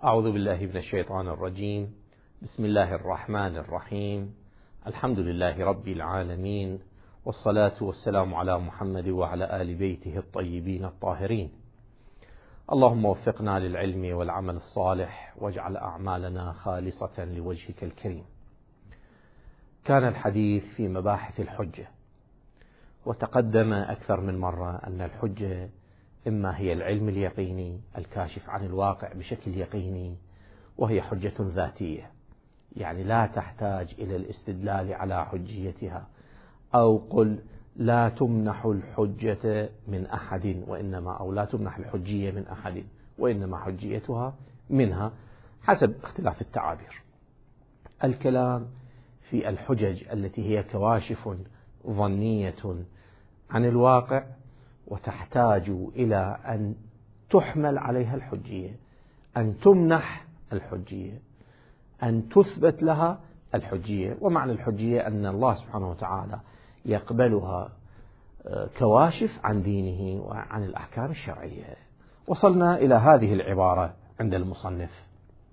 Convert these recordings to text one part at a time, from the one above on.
أعوذ بالله من الشيطان الرجيم. بسم الله الرحمن الرحيم. الحمد لله رب العالمين، والصلاة والسلام على محمد وعلى آل بيته الطيبين الطاهرين. اللهم وفقنا للعلم والعمل الصالح، واجعل أعمالنا خالصة لوجهك الكريم. كان الحديث في مباحث الحجة، وتقدم أكثر من مرة أن الحجة إما هي العلم اليقيني الكاشف عن الواقع بشكل يقيني، وهي حجة ذاتية، يعني لا تحتاج إلى الاستدلال على حجيتها، أو قل لا تمنح الحجة من أحد وإنما، أو لا تمنح الحجية من أحد وإنما حجيتها منها، حسب اختلاف التعابير. الكلام في الحجج التي هي كواشف ظنية عن الواقع وتحتاج إلى أن تحمل عليها الحجية، أن تمنح الحجية، أن تثبت لها الحجية. ومعنى الحجية أن الله سبحانه وتعالى يقبلها كواشف عن دينه وعن الأحكام الشرعية. وصلنا إلى هذه العبارة عند المصنف،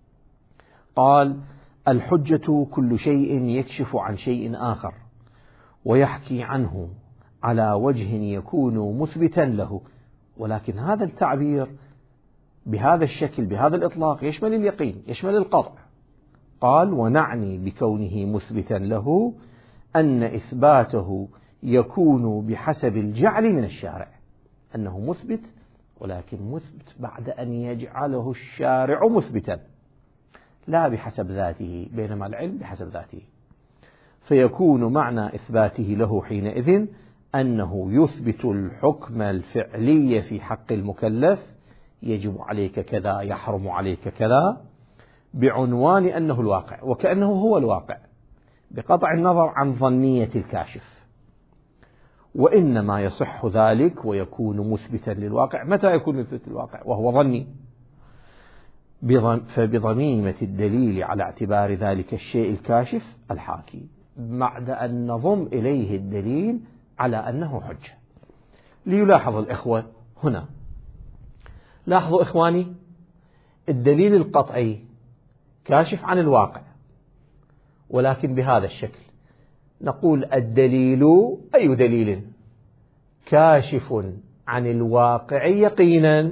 قال: الحجة كل شيء يكشف عن شيء آخر ويحكي عنه على وجه يكون مثبتا له. ولكن هذا التعبير بهذا الشكل بهذا الإطلاق يشمل اليقين، يشمل القطع. قال: ونعني بكونه مثبتا له أن إثباته يكون بحسب الجعل من الشارع، أنه مثبت، ولكن مثبت بعد أن يجعله الشارع مثبتا، لا بحسب ذاته، بينما العلم بحسب ذاته. فيكون معنى إثباته له حينئذ أنه يثبت الحكم الفعلي في حق المكلف، يجب عليك كذا، يحرم عليك كذا، بعنوان أنه الواقع، وكأنه هو الواقع، بقطع النظر عن ظنية الكاشف. وإنما يصح ذلك ويكون مثبتا للواقع. متى يكون مثبت للواقع؟ وهو ظني. فبضميمة الدليل على اعتبار ذلك الشيء الكاشف الحاكي، بعد أن نضم إليه الدليل على أنه حجة. ليلاحظ الإخوة هنا، لاحظوا إخواني، الدليل القطعي كاشف عن الواقع، ولكن بهذا الشكل نقول الدليل أي دليل كاشف عن الواقع يقينا،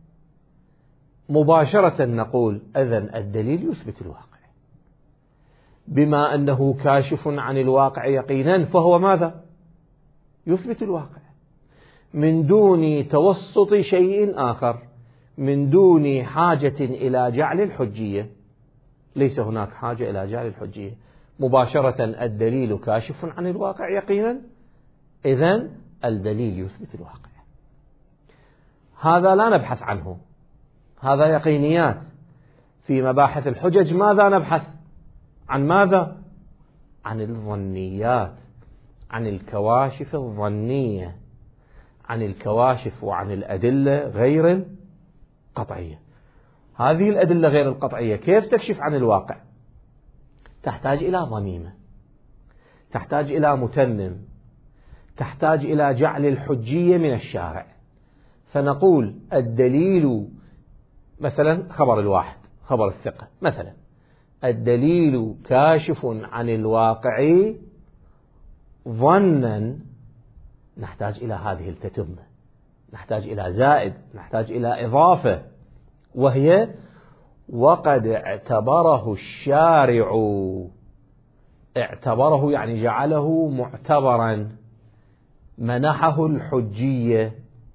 مباشرة نقول إذن الدليل يثبت الواقع. بما أنه كاشف عن الواقع يقينا فهو ماذا؟ يثبت الواقع، من دون توسط شيء آخر، من دون حاجة إلى جعل الحجية. ليس هناك حاجة إلى جعل الحجية، مباشرة الدليل كاشف عن الواقع يقينا، إذن الدليل يثبت الواقع. هذا لا نبحث عنه، هذا يقينيات. في مباحث الحجج ماذا نبحث؟ عن ماذا؟ عن الظنيات، عن الكواشف الظنية، عن الكواشف وعن الأدلة غير القطعية. هذه الأدلة غير القطعية كيف تكشف عن الواقع؟ تحتاج إلى ضميمة، تحتاج إلى متمم، تحتاج إلى جعل الحجية من الشارع. فنقول الدليل مثلا خبر الواحد، خبر الثقة مثلا، الدليل كاشف عن الواقع ظنا، نحتاج إلى هذه التتمة، نحتاج إلى زائد، نحتاج إلى إضافة، وهي وقد اعتبره الشارع، اعتبره يعني جعله معتبرا، منحه الحجية،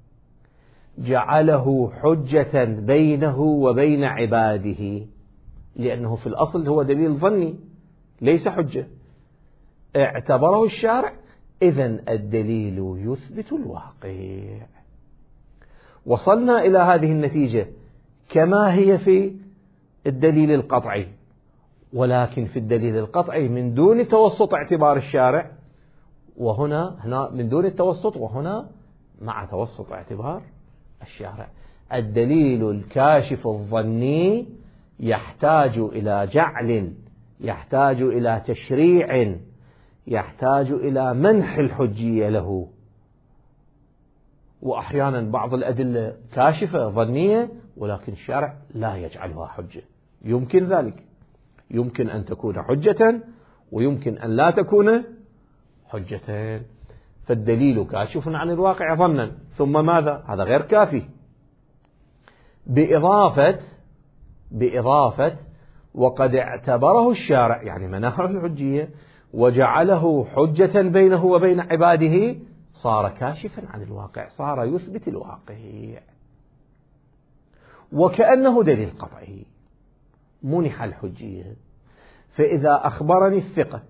جعله حجة بينه وبين عباده، لأنه في الأصل هو دليل ظني ليس حجة، اعتبره الشارع، إذن الدليل يثبت الواقع. وصلنا إلى هذه النتيجة كما هي في الدليل القطعي، ولكن في الدليل القطعي من دون توسط اعتبار الشارع، وهنا من دون التوسط، وهنا مع توسط اعتبار الشارع. الدليل الكاشف الظني يحتاج إلى جعل، يحتاج إلى تشريع، يحتاج إلى منح الحجية له. وأحيانا بعض الأدلة كاشفة ظنية ولكن الشارع لا يجعلها حجة. يمكن ذلك، يمكن أن تكون حجة ويمكن أن لا تكون حجة. فالدليل كاشف عن الواقع ظنا، ثم ماذا؟ هذا غير كافي. بإضافة وقد اعتبره الشارع، يعني منحه الحجية وجعله حجة بينه وبين عباده، صار كاشفا عن الواقع، صار يثبت الواقع وكأنه دليل قطعي. منح الحجية، فإذا أخبرني الثقة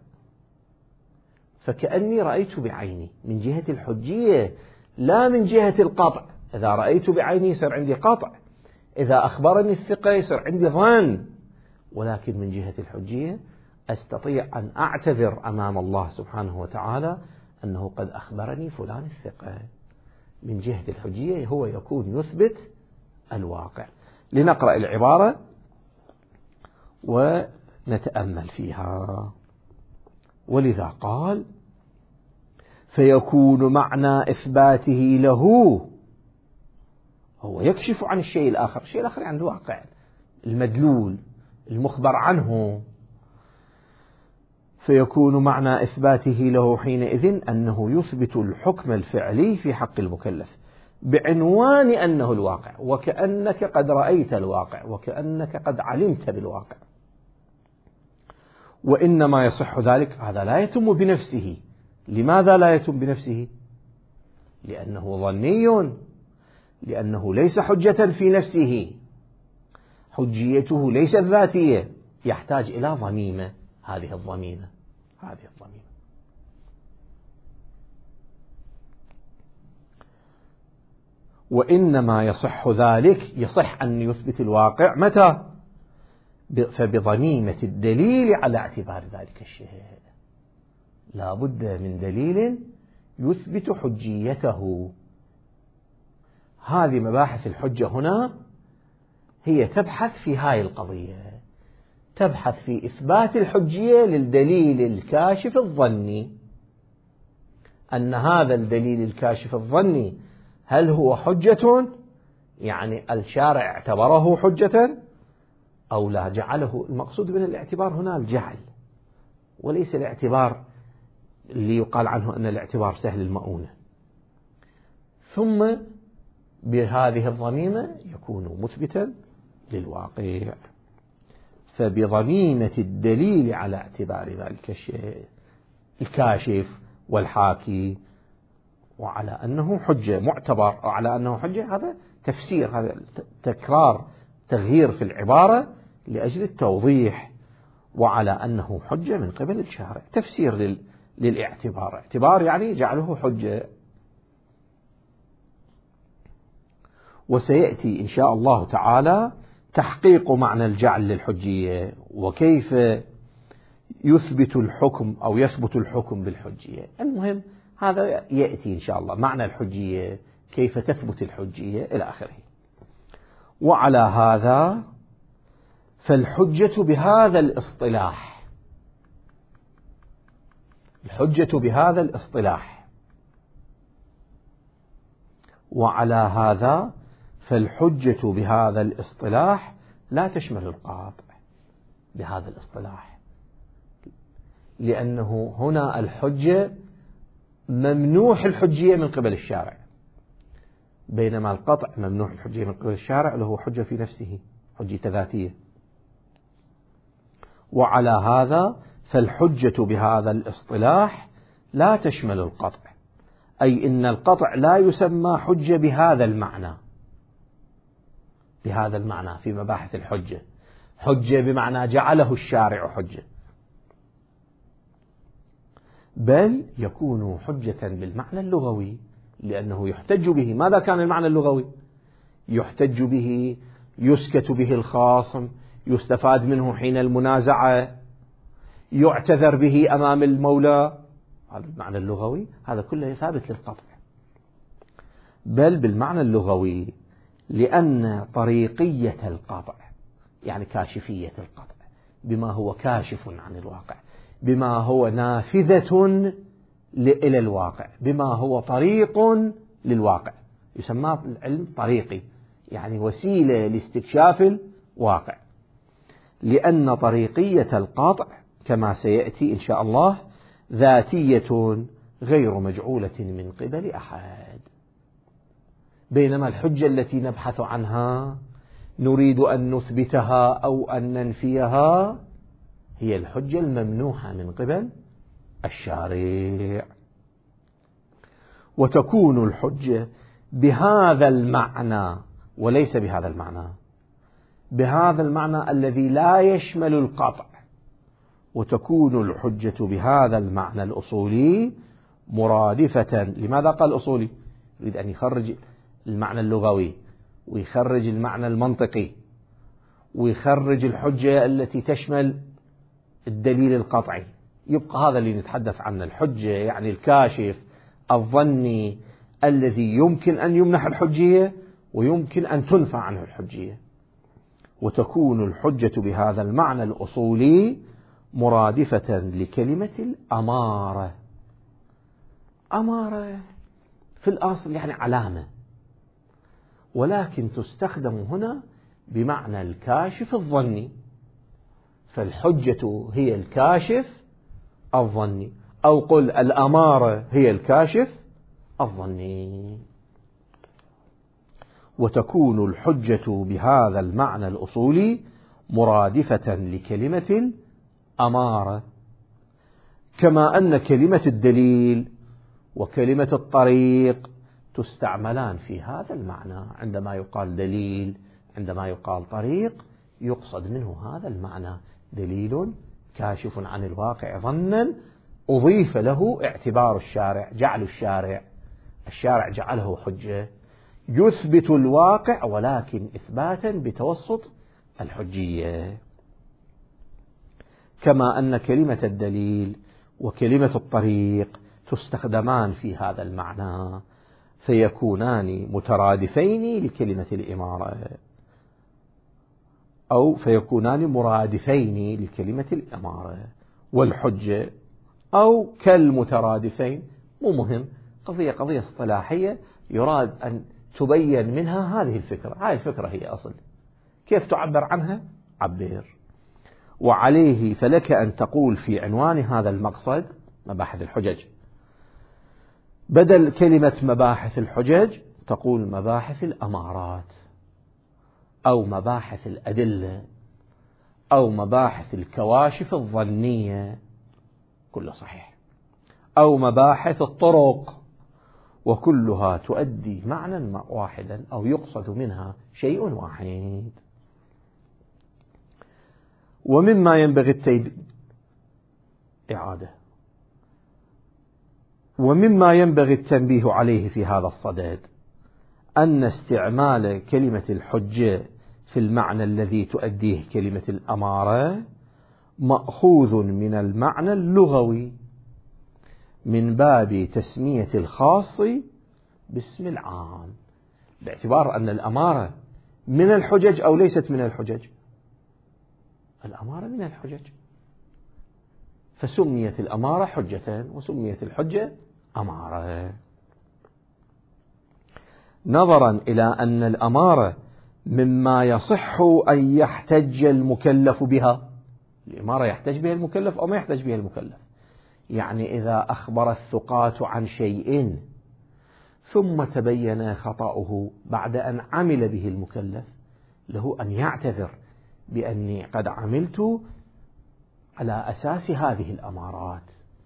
فكأني رأيت بعيني من جهة الحجية لا من جهة القطع. إذا رأيت بعيني يصير عندي قطع، إذا أخبرني الثقة يصير عندي ظن، ولكن من جهة الحجية أستطيع أن أعتذر أمام الله سبحانه وتعالى أنه قد أخبرني فلان الثقة. من جهة الحجية هو يكون يثبت الواقع. لنقرأ العبارة ونتأمل فيها. ولذا قال: فيكون معنى إثباته له، هو يكشف عن الشيء الآخر، الشيء الآخر عنده واقع المدلول المخبر عنه. فيكون معنى إثباته له حينئذ أنه يثبت الحكم الفعلي في حق المكلف بعنوان أنه الواقع، وكأنك قد رأيت الواقع وكأنك قد علمت بالواقع. وإنما يصح ذلك، هذا لا يتم بنفسه. لماذا لا يتم بنفسه؟ لأنه ظني، لأنه ليس حجة في نفسه، حجيته ليست ذاتية، يحتاج إلى ضميمة. هذه الضميمة وإنما يصح ذلك، يصح أن يثبت الواقع متى؟ فبضميمة الدليل على اعتبار ذلك الشيء. لا بد من دليل يثبت حجيته. هذه مباحث الحجة هنا هي تبحث في هاي القضية، تبحث في إثبات الحجية للدليل الكاشف الظني، أن هذا الدليل الكاشف الظني هل هو حجة، يعني الشارع اعتبره حجة أو لا، جعله. المقصود من الاعتبار هنا الجعل، وليس الاعتبار اللي يقال عنه أن الاعتبار سهل المؤونة. ثم بهذه الضميمة يكون مثبتا للواقع. فبضميمة الدليل على اعتبار ذلك الشيء الكاشف والحاكي، وعلى أنه حجة معتبر، أو على أنه حجة، هذا تفسير، هذا تكرار تغيير في العبارة لأجل التوضيح، وعلى أنه حجة من قبل الشارع، تفسير للاعتبار. اعتبار يعني جعله حجة. وسيأتي إن شاء الله تعالى تحقيق معنى الجعل للحجية، وكيف يثبت الحكم أو يثبت الحكم بالحجية. المهم هذا يأتي إن شاء الله، معنى الحجية، كيف تثبت الحجية إلى آخره. وعلى هذا فالحجة بهذا الاصطلاح، الحجة بهذا الاصطلاح، وعلى هذا فالحجة بهذا الاصطلاح لا تشمل القاطع بهذا الاصطلاح، لأنه هنا الحجة ممنوح الحجية من قبل الشارع، بينما القطع ممنوح الحجية من قبل الشارع، له حجة في نفسه، حجة ذاتية. وعلى هذا فالحجة بهذا الاصطلاح لا تشمل القطع، أي إن القطع لا يسمى حجة بهذا المعنى، بهذا المعنى في مباحث الحجة، حجة بمعنى جعله الشارع حجة، بل يكون حجة بالمعنى اللغوي، لأنه يحتج به. ماذا كان المعنى اللغوي؟ يحتج به، يسكت به الخاصم، يستفاد منه حين المنازعة، يعتذر به أمام المولى. هذا المعنى اللغوي، هذا كله ثابت للقطع. بل بالمعنى اللغوي، لأن طريقية القطع يعني كاشفية القطع، بما هو كاشف عن الواقع، بما هو نافذة إلى الواقع، بما هو طريق للواقع، يسمى العلم طريقي، يعني وسيلة لاستكشاف الواقع، لأن طريقية القطع كما سيأتي إن شاء الله ذاتية غير مجعولة من قبل أحد، بينما الحجة التي نبحث عنها نريد أن نثبتها أو أن ننفيها هي الحجة الممنوحة من قبل الشارع. وتكون الحجة بهذا المعنى وليس بهذا المعنى، بهذا المعنى الذي لا يشمل القطع، وتكون الحجة بهذا المعنى الأصولي مرادفة. لماذا قال الأصولي؟ يريد أن يخرج المعنى اللغوي ويخرج المعنى المنطقي ويخرج الحجة التي تشمل الدليل القطعي. يبقى هذا اللي نتحدث عنه، الحجة يعني الكاشف الظني الذي يمكن أن يمنح الحجية ويمكن أن تنفى عنه الحجية. وتكون الحجة بهذا المعنى الأصولي مرادفة لكلمة الأمارة. أمارة في الأصل يعني علامة، ولكن تستخدم هنا بمعنى الكاشف الظني، فالحجة هي الكاشف الظني، أو قل الأمارة هي الكاشف الظني. وتكون الحجة بهذا المعنى الأصولي مرادفة لكلمة الأمارة، كما أن كلمة الدليل وكلمة الطريق تستعملان في هذا المعنى. عندما يقال دليل، عندما يقال طريق، يقصد منه هذا المعنى، دليل كاشف عن الواقع ظنا أضيف له اعتبار الشارع، جعل الشارع جعله حجة، يثبت الواقع ولكن إثباتا بتوسط الحجية. كما أن كلمة الدليل وكلمة الطريق تستخدمان في هذا المعنى، فيكونان مترادفين لكلمة الإمارة، أو فيكونان مرادفين لكلمة الإمارة والحجة، أو كالمترادفين. مو مهم، قضية اصطلاحية يراد أن تبين منها هذه الفكرة. هذه الفكرة هي أصل، كيف تعبر عنها؟ عبر. وعليه فلك أن تقول في عنوان هذا المقصد مباحث الحجج، بدل كلمة مباحث الحجج تقول مباحث الأمارات، أو مباحث الأدلة، أو مباحث الكواشف الظنية، كله صحيح، أو مباحث الطرق، وكلها تؤدي معنى واحدا أو يقصد منها شيء واحد. ومما ينبغي التنبيه عليه في هذا الصدد أن استعمال كلمة الحجة في المعنى الذي تؤديه كلمة الأمارة مأخوذ من المعنى اللغوي من باب تسمية الخاص باسم العام، باعتبار أن الأمارة من الحجج أو ليست من الحجج. الأمارة من الحجج، فسميت الأمارة حجة وسميت الحجة أمارة، نظرا إلى أن الأمارة مما يصح أن يحتج المكلف بها. الأمارة يحتج بها المكلف أو ما يحتج بها المكلف. يعني إذا أخبر الثقات عن شيء ثم تبين خطأه بعد أن عمل به المكلف، له أن يعتذر بأني قد عملت على أساس هذه الأمارات،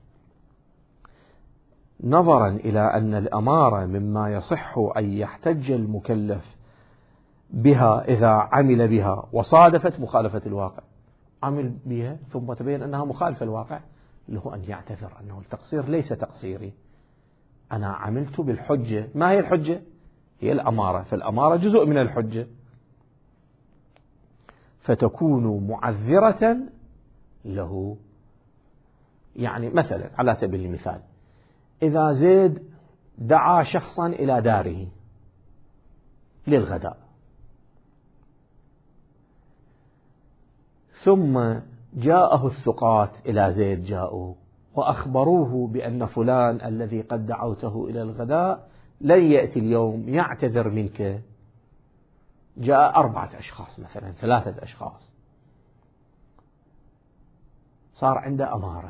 نظرا إلى أن الأمارة مما يصح أن يحتج المكلف بها إذا عمل بها وصادفت مخالفة الواقع. عمل بها ثم تبين أنها مخالفة الواقع، له أن يعتذر أنه التقصير ليس تقصيري، أنا عملت بالحجة. ما هي الحجة؟ هي الأمارة، فالأمارة جزء من الحجة، فتكون معذرة له. يعني مثلا على سبيل المثال، إذا زيد دعا شخصا إلى داره للغداء، ثم جاءه الثقات إلى زيد، جاءوا وأخبروه بأن فلان الذي قد دعوته إلى الغداء لن يأتي اليوم، يعتذر منك. جاء 4 أشخاص مثلا 3 أشخاص، صار عنده أمارة،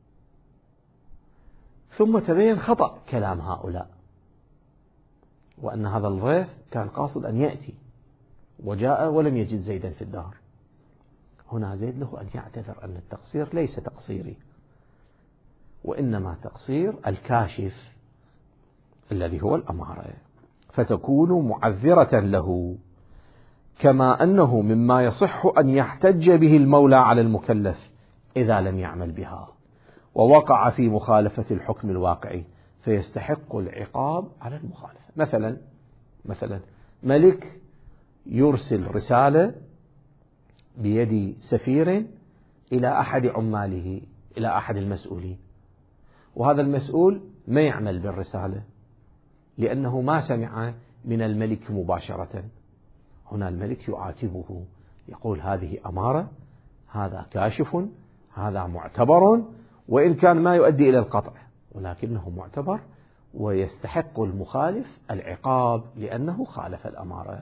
ثم تبين خطأ كلام هؤلاء، وأن هذا الضيف كان قاصد أن يأتي وجاء ولم يجد زيدا في الدار. هنا زيد له أن يعتذر أن التقصير ليس تقصيري، وإنما تقصير الكاشف الذي هو الأمارة، فتكون معذرة له، كما أنه مما يصح أن يحتج به المولى على المكلف إذا لم يعمل بها ووقع في مخالفة الحكم الواقعي فيستحق العقاب على المخالفة. مثلا ملك يرسل رسالة بيد سفير إلى أحد عماله، إلى أحد المسؤولين، وهذا المسؤول ما يعمل بالرسالة لأنه ما سمع من الملك مباشرة. هنا الملك يعاتبه، يقول هذه أمارة، هذا كاشف، هذا معتبر، وإن كان ما يؤدي إلى القطع ولكنه معتبر، ويستحق المخالف العقاب لأنه خالف الأمارة.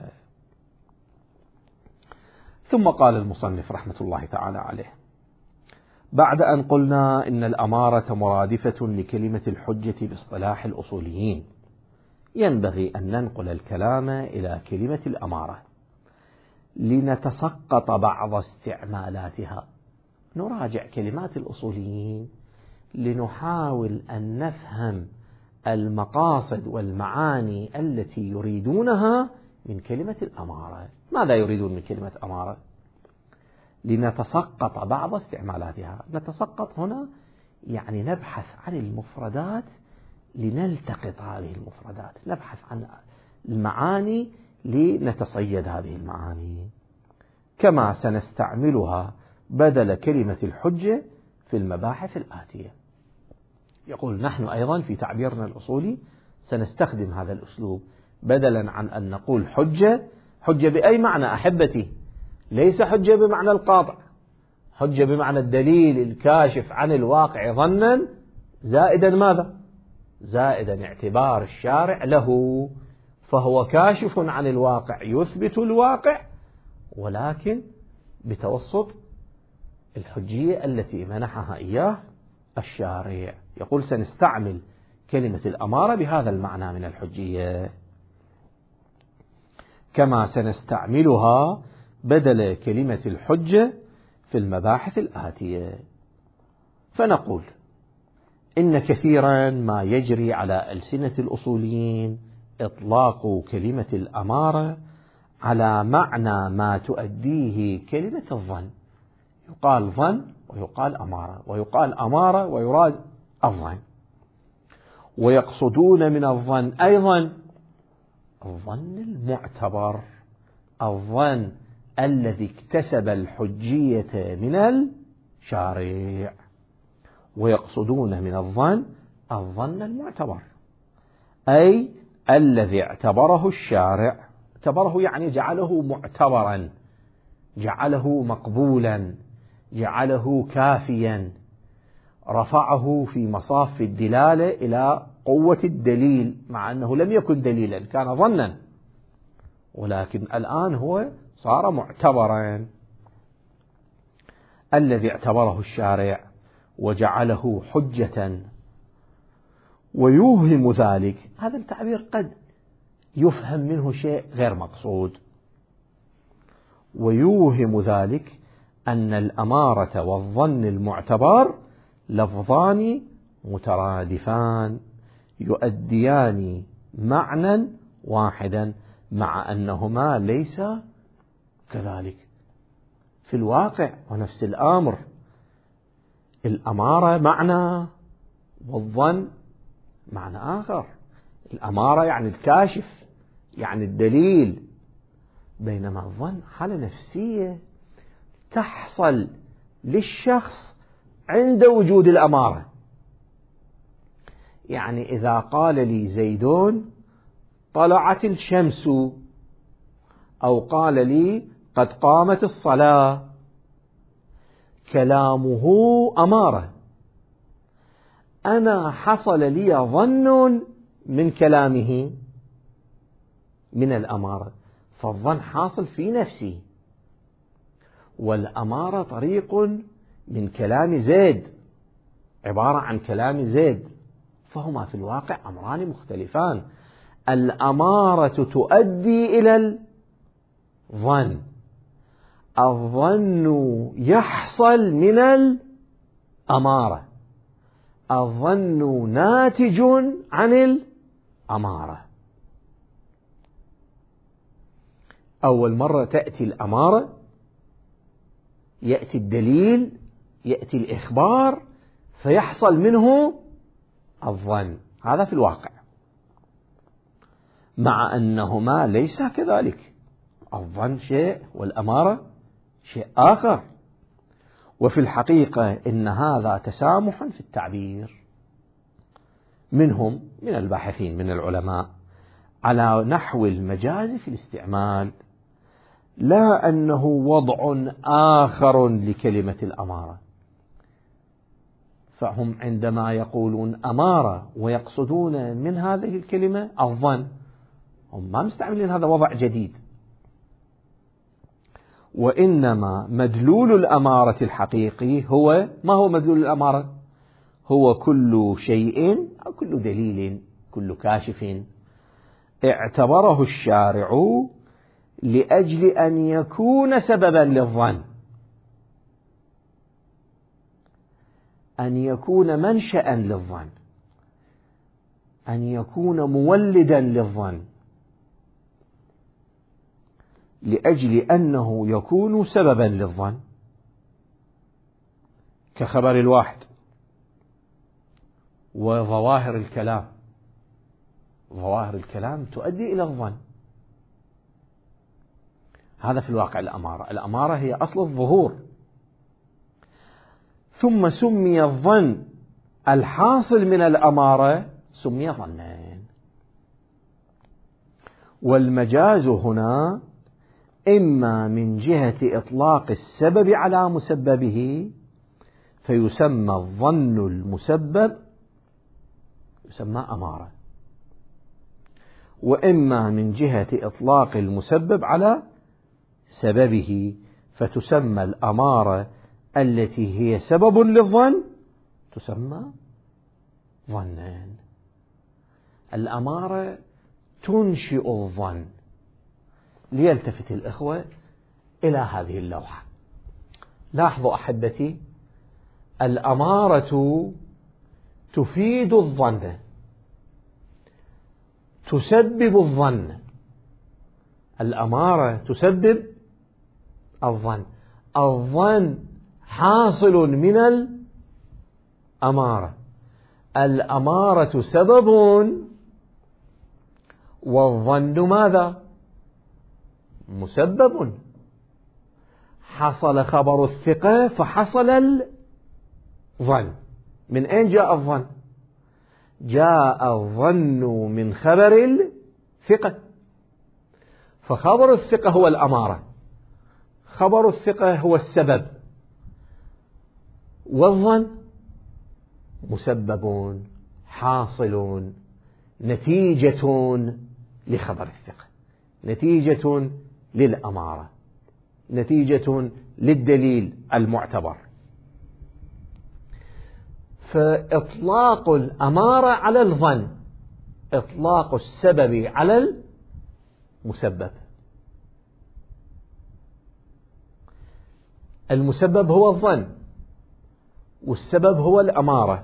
ثم قال المصنف رحمة الله تعالى عليه: بعد أن قلنا إن الأمارة مرادفة لكلمة الحجة باصطلاح الأصوليين، ينبغي أن ننقل الكلام إلى كلمة الأمارة لنتسقط بعض استعمالاتها. نراجع كلمات الأصوليين لنحاول أن نفهم المقاصد والمعاني التي يريدونها من كلمة الأمارة. ماذا يريدون من كلمة أمارة؟ لنتسقط بعض استعمالاتها. نتسقط هنا يعني نبحث عن المفردات لنلتقط هذه المفردات، نبحث عن المعاني لنتصيد هذه المعاني، كما سنستعملها بدل كلمة الحجة في المباحث الآتية. يقول نحن أيضا في تعبيرنا الأصولي سنستخدم هذا الأسلوب، بدلا عن أن نقول حجة. حجة بأي معنى أحبتي؟ ليس حجة بمعنى القاطع، حجة بمعنى الدليل الكاشف عن الواقع ظنا زائدا ماذا؟ زائدا اعتبار الشارع له، فهو كاشف عن الواقع يثبت الواقع، ولكن بتوسط الحجية التي منحها إياه الشارع. يقول سنستعمل كلمة الأمارة بهذا المعنى من الحجية، كما سنستعملها بدل كلمة الحجة في المباحث الآتية. فنقول إن كثيرا ما يجري على ألسنة الأصوليين إطلاق كلمة الأمارة على معنى ما تؤديه كلمة الظن. يقال ظن ويقال أمارة، ويقال أمارة ويراد الظن، ويقصدون من الظن أيضا الظن المعتبر، الظن الذي اكتسب الحجية من الشارع، ويقصدون من الظن الظن المعتبر، أي الذي اعتبره الشارع. اعتبره يعني جعله معتبرا، جعله مقبولا، جعله كافيا، رفعه في مصاف الدلالة إلى قوة الدليل، مع أنه لم يكن دليلا، كان ظنا، ولكن الآن هو صار معتبرا. الذي اعتبره الشارع وجعله حجة، ويوهم ذلك. هذا التعبير قد يفهم منه شيء غير مقصود. ويوهم ذلك أن الأمارة والظن المعتبر لفظان مترادفان يؤديان معنى واحدا، مع أنهما ليس كذلك في الواقع. ونفس الأمر، الأمارة معنى والظن معنى آخر. الأمارة يعني الكاشف، يعني الدليل، بينما الظن حالة نفسية تحصل للشخص عند وجود الأمارة. يعني إذا قال لي زيدون طلعت الشمس، أو قال لي قد قامت الصلاة، كلامه أمارة. أنا حصل لي ظن من كلامه من الأمارة، فالظن حاصل في نفسه، والأمارة طريق من كلام زيد، عبارة عن كلام زيد، فهما في الواقع أمران مختلفان. الأمارة تؤدي إلى الظن، الظن يحصل من الأمارة، الظن ناتج عن الأمارة. أول مرة تأتي الأمارة، يأتي الدليل، يأتي الإخبار، فيحصل منه الظن. هذا في الواقع، مع أنهما ليس كذلك، الظن شيء والأمارة شيء آخر. وفي الحقيقة إن هذا تسامح في التعبير منهم، من الباحثين من العلماء، على نحو المجاز في الاستعمال، لا أنه وضع آخر لكلمة الأمارة. فهم عندما يقولون أمارة ويقصدون من هذه الكلمة الظن، هم ما مستعملين هذا وضع جديد، وإنما مدلول الأمارة الحقيقي هو، ما هو مدلول الأمارة؟ هو كل شيء أو كل دليل، كل كاشف اعتبره الشارع لأجل أن يكون سببا للظن، أن يكون منشأ للظن، أن يكون مولدا للظن، لأجل أنه يكون سببا للظن، كخبر الواحد وظواهر الكلام. ظواهر الكلام تؤدي إلى الظن. هذا في الواقع الأمارة. الأمارة هي أصل الظهور، ثم سمي الظن الحاصل من الأمارة سمي ظنين. والمجاز هنا إما من جهة إطلاق السبب على مسببه فيسمى الظن المسبب، يسمى أمارة، وإما من جهة إطلاق المسبب على سببه فتسمى الأمارة التي هي سبب للظن تسمى ظنان. الأمارة تنشئ الظن. ليلتفت الإخوة إلى هذه اللوحة. لاحظوا أحبتي، الأمارة تفيد الظن، تسبب الظن. الأمارة تسبب الظن، الظن حاصل من الأمارة، الأمارة سبب، والظن ماذا؟ مسبب. حصل خبر الثقة فحصل الظن. من أين جاء الظن؟ جاء الظن من خبر الثقة، فخبر الثقة هو الأمارة، خبر الثقة هو السبب، والظن مسبب حاصل، نتيجة لخبر الثقة، نتيجة للأمارة، نتيجة للدليل المعتبر. فإطلاق الأمارة على الظن إطلاق السبب على المسبب. المسبب هو الظن والسبب هو الأمارة.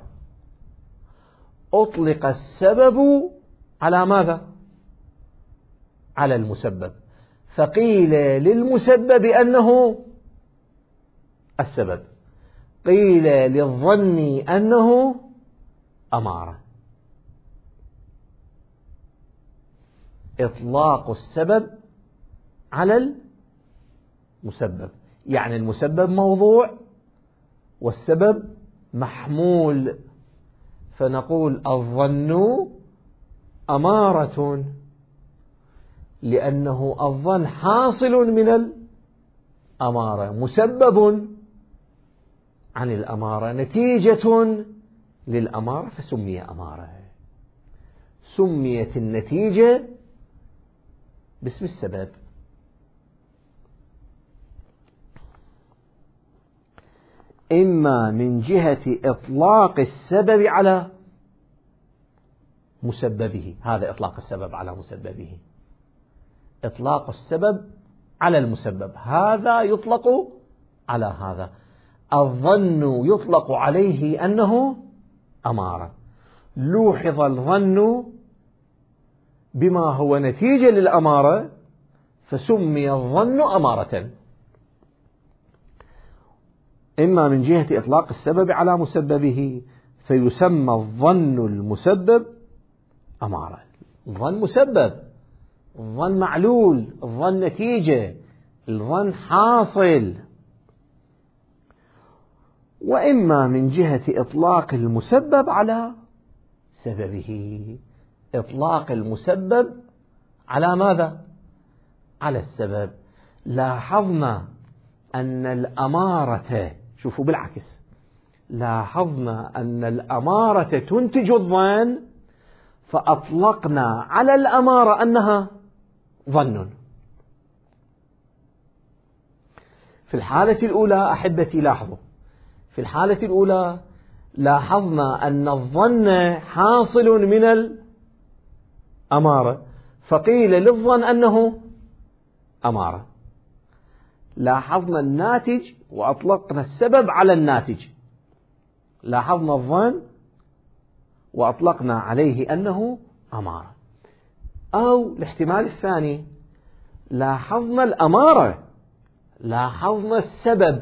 أطلق السبب على ماذا؟ على المسبب، فقيل للمسبب أنه السبب، قيل للظن أنه أمارة. إطلاق السبب على المسبب، يعني المسبب موضوع والسبب محمول، فنقول الظن أمارة، لأنه الظن حاصل من الأمارة، مسبب عن الأمارة، نتيجة للأمارة، فسمي أمارة. سميت النتيجة باسم السبب إما من جهة إطلاق السبب على مسببه، هذا إطلاق السبب على مسببه، إطلاق السبب على المسبب، هذا يطلق على هذا. الظن يطلق عليه أنه أمارة، لوحظ الظن بما هو نتيجة للأمارة فسمي الظن أمارة. إما من جهة إطلاق السبب على مسببه فيسمى الظن المسبب أمارة. الظن مسبب، الظن معلول، الظن نتيجة، الظن حاصل. وإما من جهة إطلاق المسبب على سببه، إطلاق المسبب على ماذا؟ على السبب. لاحظنا أن الأمارة، شوفوا بالعكس، لاحظنا أن الأمارة تنتج الظن فأطلقنا على الأمارة أنها ظن. في الحالة الأولى أحبتي لاحظوا، في الحالة الأولى لاحظنا أن الظن حاصل من الأمارة فقيل للظن أنه أمارة. لاحظنا الناتج وأطلقنا السبب على الناتج، لاحظنا الظن وأطلقنا عليه أنه أمارة. أو الاحتمال الثاني، لاحظنا الأمارة، لاحظنا السبب،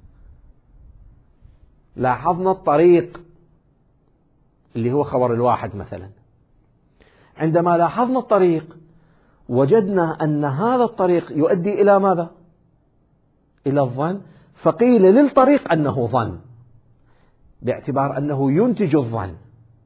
لاحظنا الطريق اللي هو خبر الواحد مثلا. عندما لاحظنا الطريق وجدنا أن هذا الطريق يؤدي إلى ماذا؟ إلى الظن، فقيل للطريق أنه ظن باعتبار أنه ينتج الظن،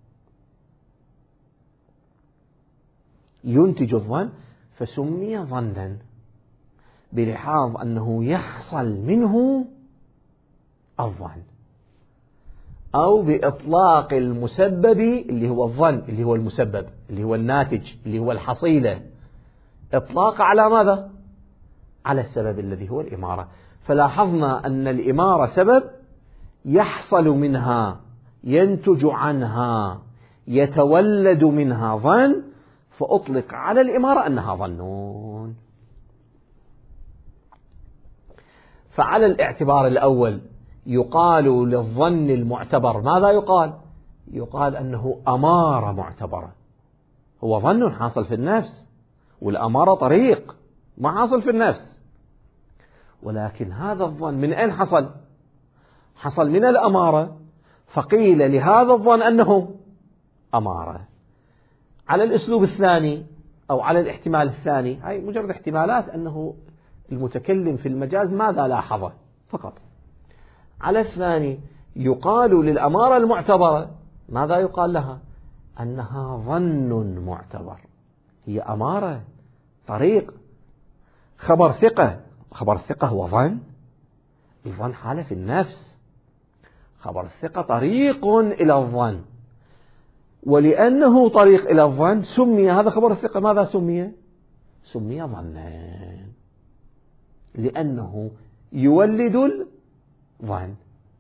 ينتج الظن فسمي ظنا بلحاظ أنه يحصل منه الظن. أو بإطلاق المسبب اللي هو الظن، اللي هو المسبب، اللي هو الناتج، اللي هو الحصيلة، إطلاق على ماذا؟ على السبب الذي هو الإمارة. فلاحظنا أن الإمارة سبب يحصل منها، ينتج عنها، يتولد منها ظن، فأطلق على الإمارة أنها ظنون. فعلى الاعتبار الأول يقال للظن المعتبر ماذا يقال؟ يقال أنه أمارة معتبرة، هو ظن حاصل في النفس، والأمارة طريق ما حاصل في النفس. ولكن هذا الظن من أين حصل؟ حصل من الأمارة، فقيل لهذا الظن أنه أمارة. على الأسلوب الثاني أو على الاحتمال الثاني، هاي مجرد احتمالات أنه المتكلم في المجاز ماذا لاحظه فقط. على الثاني يقال للأمارة المعتبرة ماذا يقال لها؟ أنها ظن معتبر، هي أمارة طريق، خبر ثقة. خبر الثقة هو ظن، الظن حالة في النفس، خبر الثقة طريق إلى الظن، ولأنه طريق إلى الظن سمي هذا خبر الثقة ماذا سمي؟ سمي ظنا، لأنه يولد الظن.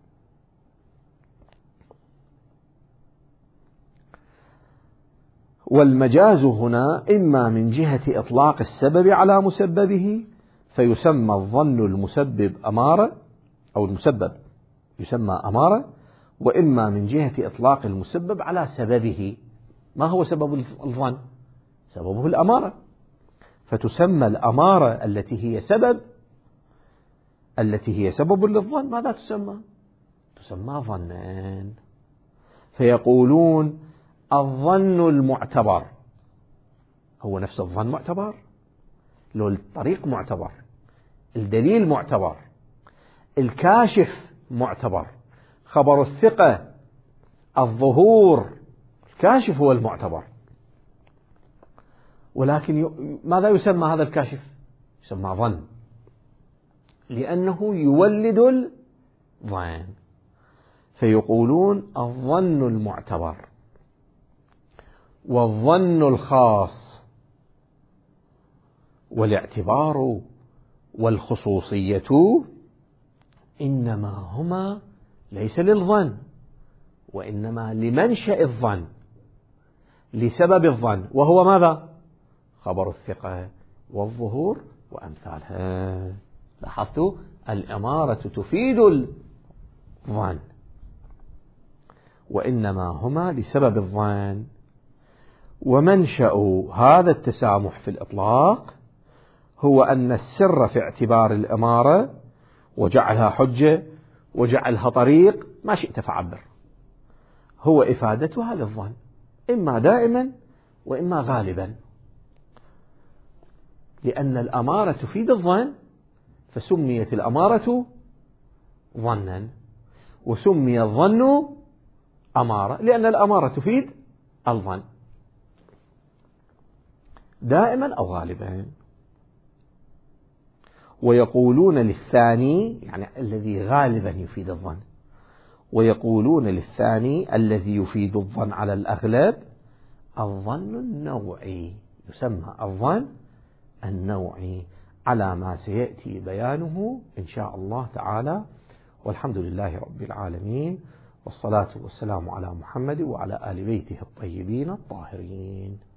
والمجاز هنا إما من جهة إطلاق السبب على مسببه فيسمى الظن المسبب أمارة، أو المسبب يسمى أمارة، وإما من جهة إطلاق المسبب على سببه. ما هو سبب الظن؟ سببه الأمارة، فتسمى الأمارة التي هي سبب للظن ماذا تسمى؟ تسمى ظنان. فيقولون الظن المعتبر هو نفس الظن معتبر، لو الطريق معتبر، الدليل معتبر، الكاشف معتبر، خبر الثقة، الظهور، الكاشف هو المعتبر. ولكن ماذا يسمى هذا الكاشف؟ يسمى ظن، لأنه يولد الظن. فيقولون الظن المعتبر والظن الخاص والاعتبار والخصوصية إنما هما ليس للظن، وإنما لمنشأ الظن، لسبب الظن، وهو ماذا؟ خبر الثقة والظهور وأمثالها. لاحظتوا الإمارة تفيد الظن، وإنما هما لسبب الظن. ومنشأ هذا التسامح في الإطلاق هو أن السر في اعتبار الإمارة وجعلها حجة وجعلها طريق، ما شئت فعبر، هو إفادتها للظن، إما دائما وإما غالبا، لأن الأمارة تفيد الظن فسميت الأمارة ظنا، وسمي الظن أمارة لأن الأمارة تفيد الظن دائما أو غالبا. ويقولون للثاني، يعني الذي غالبا يفيد الظن، ويقولون للثاني الذي يفيد الظن على الأغلب الظن النوعي، يسمى الظن النوعي على ما سيأتي بيانه إن شاء الله تعالى. والحمد لله رب العالمين، والصلاة والسلام على محمد وعلى آل بيته الطيبين الطاهرين.